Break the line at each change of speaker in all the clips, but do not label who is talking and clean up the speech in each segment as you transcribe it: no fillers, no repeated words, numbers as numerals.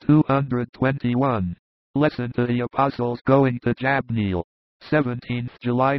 221. Lesson to the Apostles going to Jabneel. 17th July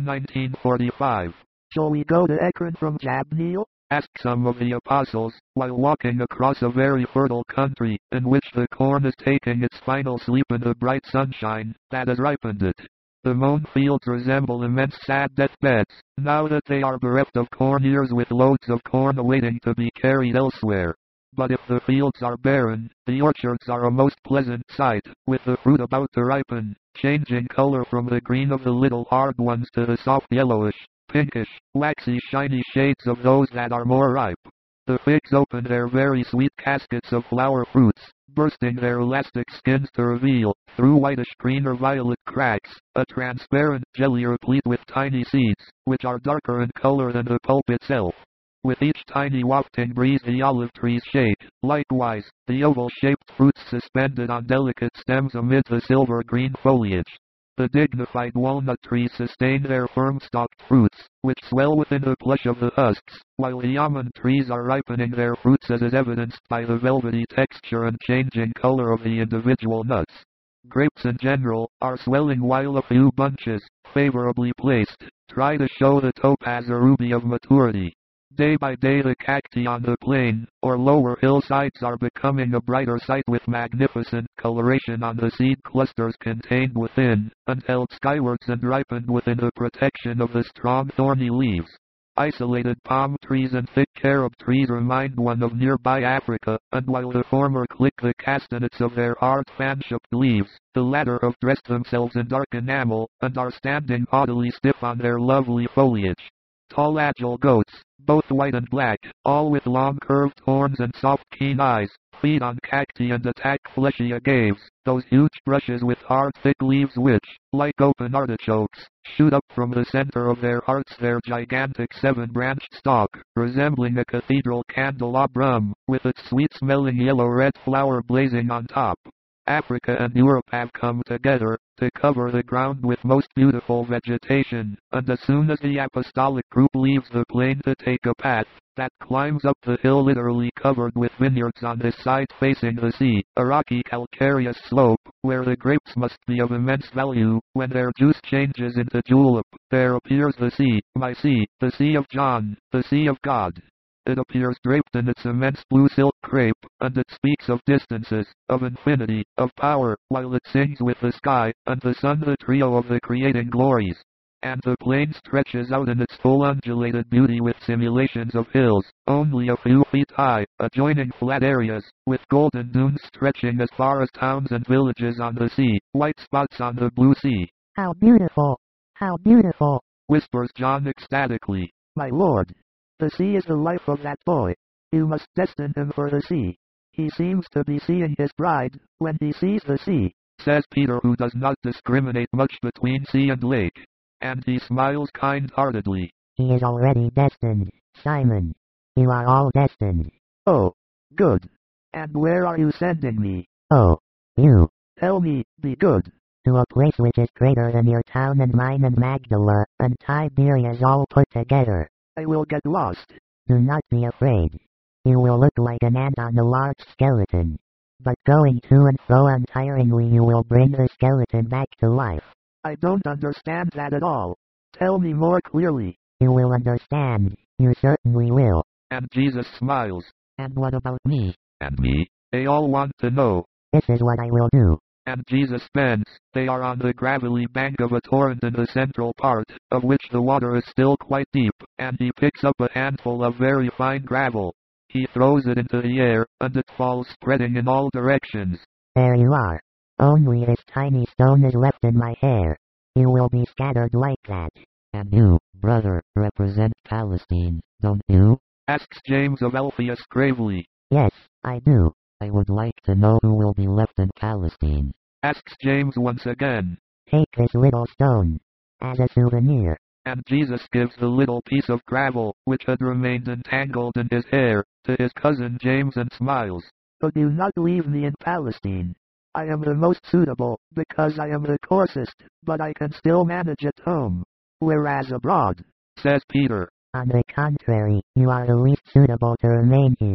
1945.
Shall we go to Ekron from Jabneel?
Asked some of the apostles, while walking across a very fertile country, in which the corn is taking its final sleep in the bright sunshine that has ripened it. The mown fields resemble immense sad deathbeds, now that they are bereft of corn ears with loads of corn awaiting to be carried elsewhere. But if the fields are barren, the orchards are a most pleasant sight, with the fruit about to ripen, changing color from the green of the little hard ones to the soft yellowish, pinkish, waxy shiny shades of those that are more ripe. The figs open their very sweet caskets of flower fruits, bursting their elastic skins to reveal, through whitish green or violet cracks, a transparent jelly replete with tiny seeds, which are darker in color than the pulp itself. With each tiny wafting breeze the olive trees shake, likewise, the oval-shaped fruits suspended on delicate stems amid the silver-green foliage. The dignified walnut trees sustain their firm-stalked fruits, which swell within the plush of the husks, while the almond trees are ripening their fruits as is evidenced by the velvety texture and changing color of the individual nuts. Grapes in general are swelling while a few bunches, favorably placed, try to show the topaz or ruby of maturity. Day by day the cacti on the plain, or lower hillsides are becoming a brighter sight with magnificent coloration on the seed clusters contained within, and held skywards and ripened within the protection of the strong thorny leaves. Isolated palm trees and thick carob trees remind one of nearby Africa, and while the former click the castanets of their hard fan-shaped leaves, the latter have dressed themselves in dark enamel, and are standing haughtily stiff on their lovely foliage. Tall agile goats, both white and black, all with long curved horns and soft keen eyes, feed on cacti and attack fleshy agaves, those huge brushes with hard thick leaves which, like open artichokes, shoot up from the center of their hearts their gigantic 7-branched stalk, resembling a cathedral candelabrum, with its sweet-smelling yellow-red flower blazing on top. Africa and Europe have come together to cover the ground with most beautiful vegetation, and as soon as the apostolic group leaves the plain to take a path that climbs up the hill literally covered with vineyards on this side facing the sea, a rocky calcareous slope, where the grapes must be of immense value, when their juice changes into julep, there appears the sea, my sea, the Sea of John, the Sea of God. It appears draped in its immense blue silk crepe, and it speaks of distances, of infinity, of power, while it sings with the sky, and the sun the trio of the creating glories. And the plain stretches out in its full undulated beauty with simulations of hills, only a few feet high, adjoining flat areas, with golden dunes stretching as far as towns and villages on the sea, white spots on the blue sea.
How beautiful! How beautiful!
Whispers John ecstatically.
My lord! The sea is the life of that boy. You must destine him for the sea. He seems to be seeing his bride, when he sees the sea,
says Peter, who does not discriminate much between sea and lake. And he smiles kind-heartedly.
He is already destined, Simon. You are all destined.
Oh, good. And where are you sending me?
Oh, you.
Tell me, be good.
To a place which is greater than your town and mine and Magdala, and Tiberias all put together.
I will get lost.
Do not be afraid. You will look like an ant on a large skeleton. But going to and fro untiringly you will bring the skeleton back to life.
I don't understand that at all. Tell me more clearly.
You will understand. You certainly will.
And Jesus smiles.
And what about me?
And me? They all want to know.
This is what I will do.
And Jesus bends. They are on the gravelly bank of a torrent in the central part, of which the water is still quite deep, and he picks up a handful of very fine gravel. He throws it into the air, and it falls spreading in all directions.
There you are. Only this tiny stone is left in my hair. You will be scattered like that.
And you, brother, represent Palestine, don't you?
Asks James of Alphaeus gravely.
Yes, I do.
I would like to know who will be left in Palestine.
Asks James once again.
Take this little stone, as a souvenir.
And Jesus gives the little piece of gravel, which had remained entangled in his hair, to his cousin James and smiles.
But do not leave me in Palestine. I am the most suitable, because I am the coarsest, but I can still manage at home. Whereas abroad,
says Peter.
On the contrary, you are the least suitable to remain here.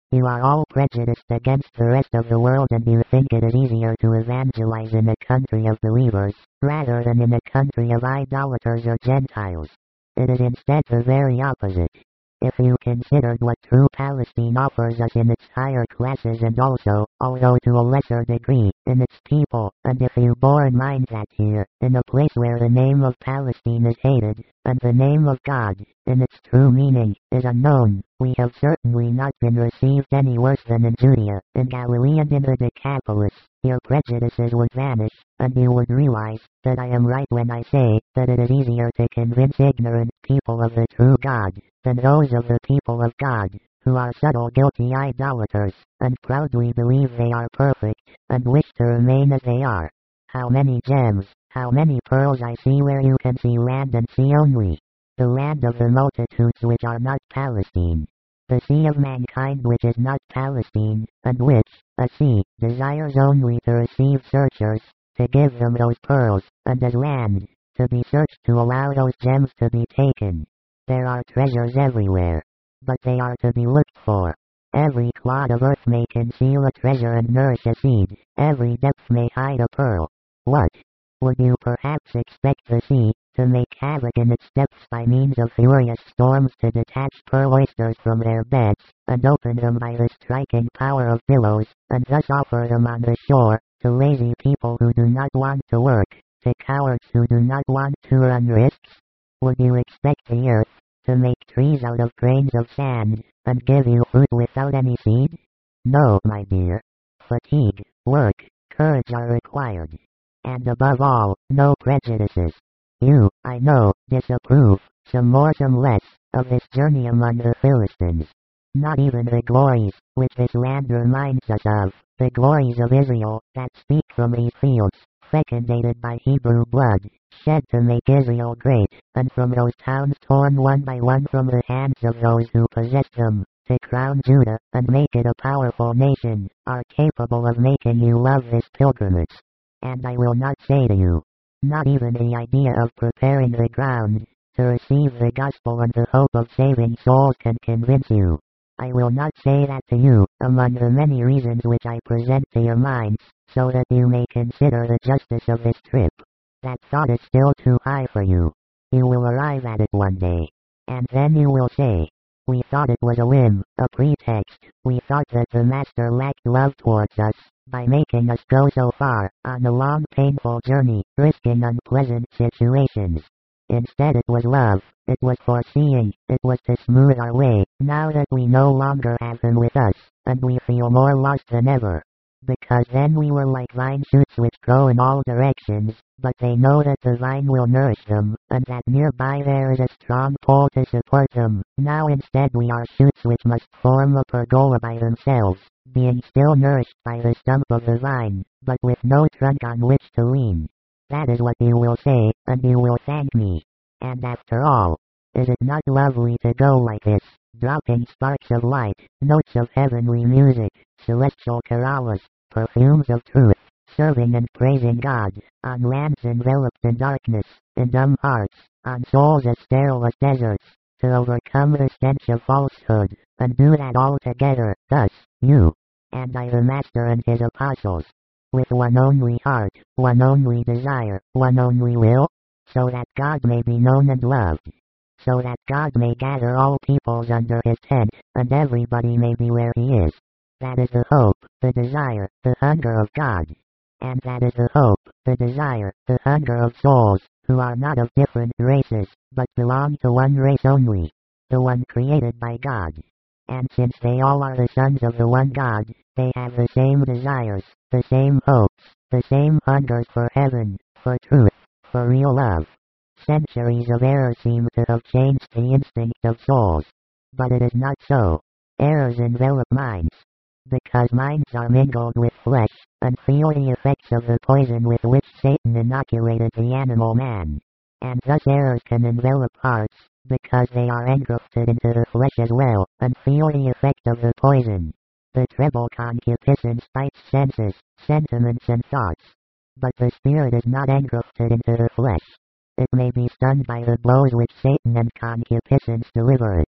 You are all prejudiced against the rest of the world and you think it is easier to evangelize in a country of believers, rather than in a country of idolaters or Gentiles. It is instead the very opposite. If you considered what true Palestine offers us in its higher classes and also, although to a lesser degree, in its people, and if you bore in mind that here, in a place where the name of Palestine is hated, and the name of God, in its true meaning, is unknown, we have certainly not been received any worse than in Judea, in Galilee and in the Decapolis. Your prejudices would vanish, and you would realize that I am right when I say that it is easier to convince ignorant people of the true God than those of the people of God, who are subtle guilty idolaters, and proudly believe they are perfect, and wish to remain as they are. How many gems, how many pearls I see where you can see land and sea only. The land of the multitudes which are not Palestine. The sea of mankind which is not Palestine, and which, a sea, desires only to receive searchers, to give them those pearls, and as land, to be searched to allow those gems to be taken. There are treasures everywhere, but they are to be looked for. Every clod of earth may conceal a treasure and nourish a seed, every depth may hide a pearl. What? Would you perhaps expect the sea to make havoc in its depths by means of furious storms, to detach pearl oysters from their beds, and open them by the striking power of billows, and thus offer them on the shore, to lazy people who do not want to work, to cowards who do not want to run risks? Would you expect the earth to make trees out of grains of sand, and give you fruit without any seed? No, my dear. Fatigue, work, courage are required. And above all, no prejudices. You, I know, disapprove, some more some less, of this journey among the Philistines. Not even the glories, which this land reminds us of, the glories of Israel, that speak from these fields, fecundated by Hebrew blood, shed to make Israel great, and from those towns torn one by one from the hands of those who possessed them, to crown Judah, and make it a powerful nation, are capable of making you love this pilgrimage. And I will not say to you, not even the idea of preparing the ground to receive the gospel and the hope of saving souls can convince you. I will not say that to you, among the many reasons which I present to your minds, so that you may consider the justice of this trip. That thought is still too high for you. You will arrive at it one day. And then you will say, we thought it was a whim, a pretext, we thought that the Master lacked love towards us, by making us go so far, on a long painful journey, risking unpleasant situations. Instead it was love, it was foreseeing, it was to smooth our way, now that we no longer have him with us, and we feel more lost than ever. Because then we were like vine shoots which grow in all directions, but they know that the vine will nourish them, and that nearby there is a strong pole to support them. Now instead we are shoots which must form a pergola by themselves, being still nourished by the stump of the vine, but with no trunk on which to lean. That is what you will say, and you will thank me. And after all, is it not lovely to go like this, dropping sparks of light, notes of heavenly music, celestial carolas, perfumes of truth, serving and praising God, on lands enveloped in darkness, in dumb hearts, on souls as sterile as deserts, to overcome the stench of falsehood, and do that all together, thus, you, and I the Master and his apostles, with one only heart, one only desire, one only will, so that God may be known and loved. So that God may gather all peoples under his tent, and everybody may be where he is. That is the hope, the desire, the hunger of God. And that is the hope, the desire, the hunger of souls, who are not of different races, but belong to one race only, the one created by God. And since they all are the sons of the one God, they have the same desires, the same hopes, the same hungers for heaven, for truth, for real love. Centuries of error seem to have changed the instinct of souls. But it is not so. Errors envelop minds. Because minds are mingled with flesh, and feel the effects of the poison with which Satan inoculated the animal man. And thus errors can envelop hearts, because they are engrafted into the flesh as well, and feel the effect of the poison. The treble concupiscence bites senses, sentiments and thoughts. But the spirit is not engrafted into the flesh. It may be stunned by the blows which Satan and concupiscence deliver it.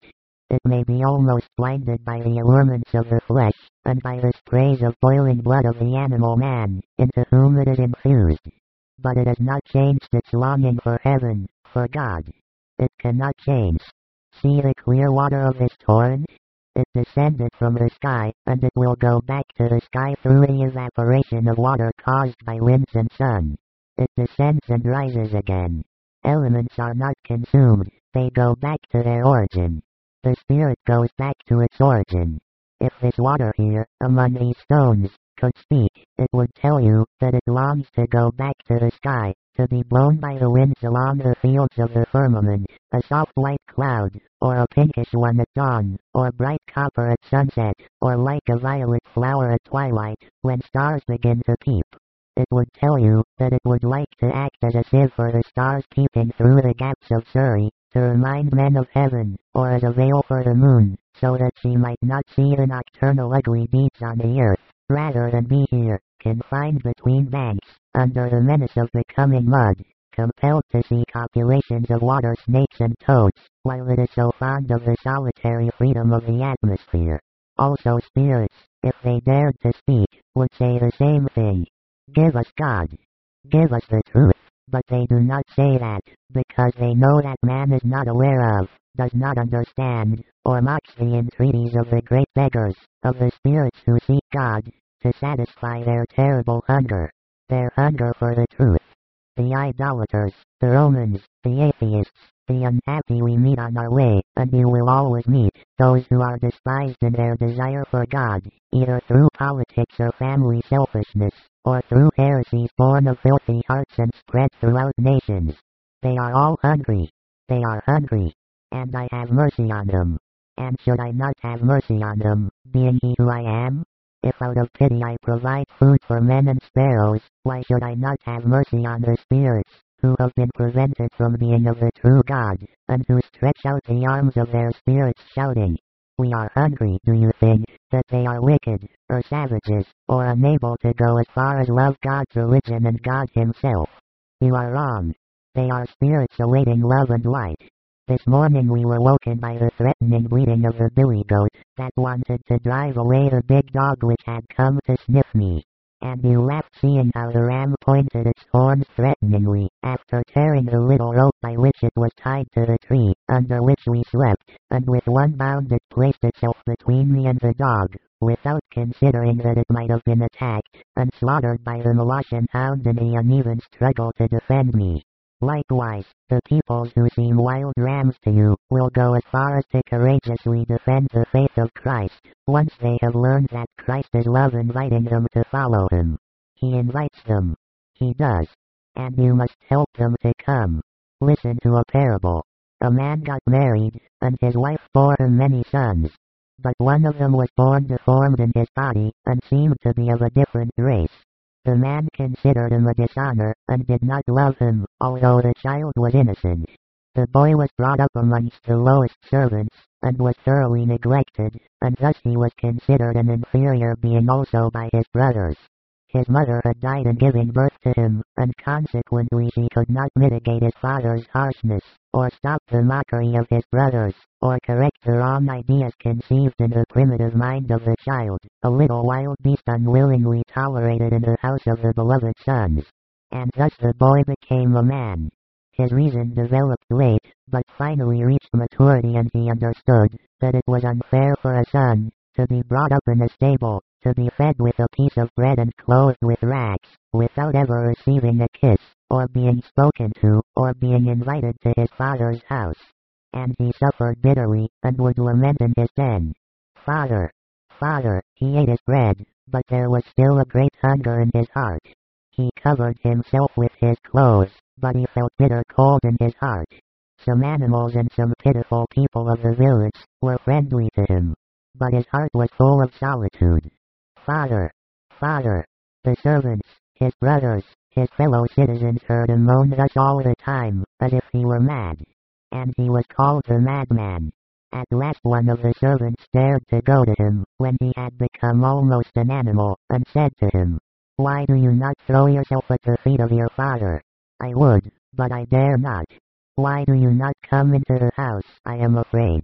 It may be almost blinded by the allurements of the flesh, and by the sprays of boiling blood of the animal man, into whom it is infused. But it has not changed its longing for heaven, for God. It cannot change. See the clear water of this torrent? It descended from the sky, and it will go back to the sky through the evaporation of water caused by winds and sun. It descends and rises again. Elements are not consumed, they go back to their origin. The spirit goes back to its origin. If this water here, among these stones, could speak, it would tell you that it longs to go back to the sky, to be blown by the winds along the fields of the firmament, a soft white cloud, or a pinkish one at dawn, or bright copper at sunset, or like a violet flower at twilight, when stars begin to peep. It would tell you that it would like to act as a sieve for the stars peeping through the gaps of Surrey, to remind men of heaven, or as a veil for the moon, so that she might not see the nocturnal ugly deeds on the earth, rather than be here, confined between banks, under the menace of becoming mud, compelled to see copulations of water snakes and toads, while it is so fond of the solitary freedom of the atmosphere. Also spirits, if they dared to speak, would say the same thing. Give us God. Give us the truth. But they do not say that, because they know that man is not aware of, does not understand, or mocks the entreaties of the great beggars, of the spirits who seek God, to satisfy their terrible hunger. Their hunger for the truth. The idolaters, the Romans, the atheists, the unhappy we meet on our way, and you will always meet, those who are despised in their desire for God, either through politics or family selfishness, or through heresies born of filthy hearts and spread throughout nations. They are all hungry. They are hungry. And I have mercy on them. And should I not have mercy on them, being he who I am? If out of pity I provide food for men and sparrows, why should I not have mercy on the spirits, who have been prevented from being of the true God, and who stretch out the arms of their spirits shouting, we are hungry. Do you think that they are wicked, or savages, or unable to go as far as love God's religion and God himself? You are wrong. They are spirits awaiting love and light. This morning we were woken by the threatening bleating of the billy goat, that wanted to drive away the big dog which had come to sniff me. And you laughed seeing how the ram pointed its horns threateningly, after tearing the little rope by which it was tied to the tree, under which we slept, and with one bound it placed itself between me and the dog, without considering that it might have been attacked, and slaughtered by the Molossian hound in the uneven struggle to defend me. Likewise, the peoples who seem wild rams to you, will go as far as to courageously defend the faith of Christ, once they have learned that Christ is love inviting them to follow him. He invites them. He does. And you must help them to come. Listen to a parable. A man got married, and his wife bore him many sons. But one of them was born deformed in his body, and seemed to be of a different race. The man considered him a dishonor, and did not love him, although the child was innocent. The boy was brought up amongst the lowest servants, and was thoroughly neglected, and thus he was considered an inferior being also by his brothers. His mother had died in giving birth to him, and consequently she could not mitigate his father's harshness, or stop the mockery of his brothers, or correct the wrong ideas conceived in the primitive mind of the child, a little wild beast unwillingly tolerated in the house of the beloved sons. And thus the boy became a man. His reason developed late, but finally reached maturity, and he understood that it was unfair for a son to be brought up in a stable, to be fed with a piece of bread and clothed with rags, without ever receiving a kiss, or being spoken to, or being invited to his father's house. And he suffered bitterly, and would lament in his den. Father, Father, he ate his bread, but there was still a great hunger in his heart. He covered himself with his clothes, but he felt bitter cold in his heart. Some animals and some pitiful people of the village were friendly to him, but his heart was full of solitude. Father, Father, the servants, his brothers, his fellow citizens heard him moan thus all the time, as if he were mad. And he was called the madman. At last one of the servants dared to go to him, when he had become almost an animal, and said to him, why do you not throw yourself at the feet of your father? I would, but I dare not. Why do you not come into the house? I am afraid.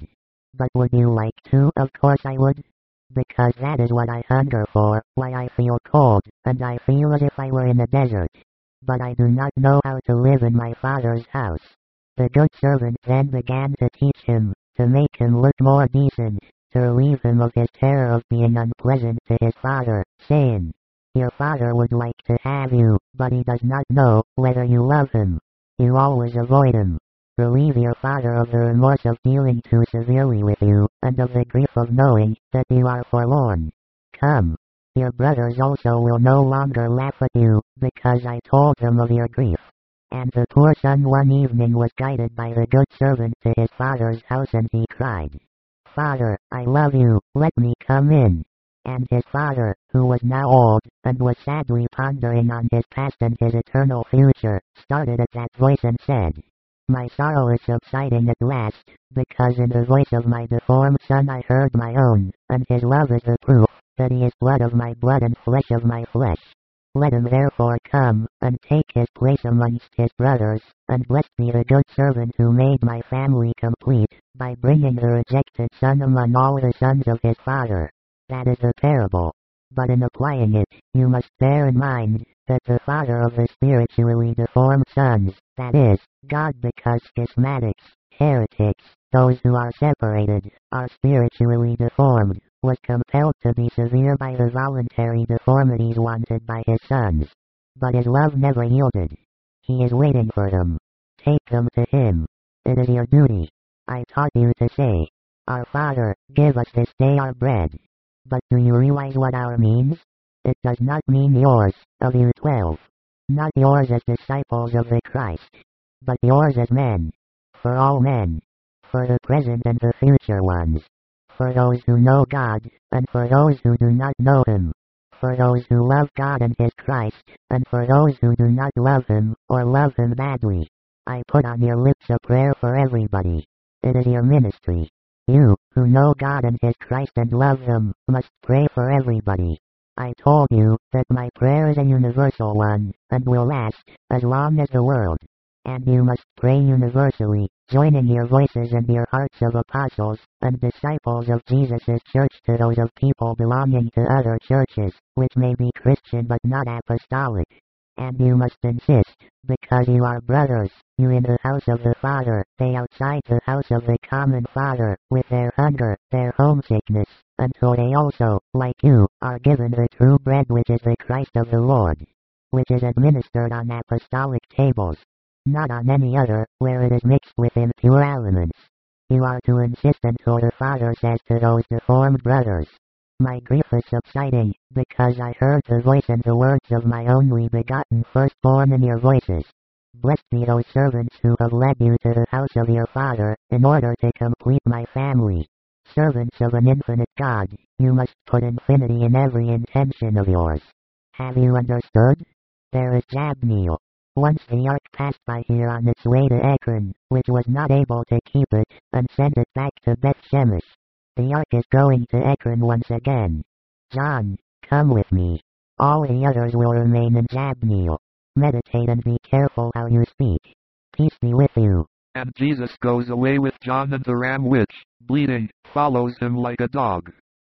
But would you like to? Of course I would. Because that is what I hunger for, why I feel cold, and I feel as if I were in a desert. But I do not know how to live in my father's house. The good servant then began to teach him, to make him look more decent, to relieve him of his terror of being unpleasant to his father, saying, Your father would like to have you, but he does not know whether you love him. You always avoid him. Relieve your father of the remorse of dealing too severely with you, and of the grief of knowing that you are forlorn. Come. Your brothers also will no longer laugh at you, because I told them of your grief. And the poor son one evening was guided by the good servant to his father's house, and he cried, Father, I love you, let me come in. And his father, who was now old, and was sadly pondering on his past and his eternal future, started at that voice and said, My sorrow is subsiding at last, because in the voice of my deformed son I heard my own, and his love is the proof that he is blood of my blood and flesh of my flesh. Let him therefore come, and take his place amongst his brothers, and blessed be the good servant who made my family complete, by bringing the rejected son among all the sons of his father. That is the parable. But in applying it, you must bear in mind that the father of the spiritually deformed sons, that is, God, because schismatics, heretics, those who are separated, are spiritually deformed, was compelled to be severe by the voluntary deformities wanted by his sons. But his love never yielded. He is waiting for them. Take them to him. It is your duty. I taught you to say, Our Father, give us this day our bread. But do you realize what our means? It does not mean yours, of you 12. Not yours as disciples of the Christ. But yours as men. For all men. For the present and the future ones. For those who know God, and for those who do not know him. For those who love God and his Christ, and for those who do not love him, or love him badly. I put on your lips a prayer for everybody. It is your ministry. You, who know God and his Christ and love him, must pray for everybody. I told you that my prayer is a universal one, and will last as long as the world. And you must pray universally, joining your voices and your hearts of apostles and disciples of Jesus' church to those of people belonging to other churches, which may be Christian but not apostolic. And you must insist, because you are brothers, you in the house of the Father, they outside the house of the common Father, with their hunger, their homesickness, until they also, like you, are given the true bread which is the Christ of the Lord, which is administered on apostolic tables, not on any other, where it is mixed with impure elements. You are to insist until the Father says to those deformed brothers, My grief is subsiding, because I heard the voice and the words of my only begotten firstborn in your voices. Blessed be those servants who have led you to the house of your Father, in order to complete my family. Servants of an infinite God, you must put infinity in every intention of yours. Have you understood? There is Jabneel. Once the ark passed by here on its way to Ekron, which was not able to keep it, and sent it back to Beth Shemesh. The ark is going to Ekron once again. John, come with me. All the others will remain in Jabneel. Meditate and be careful how you speak. Peace be with you.
And Jesus goes away with John, and the ram which, bleating, follows him like a dog.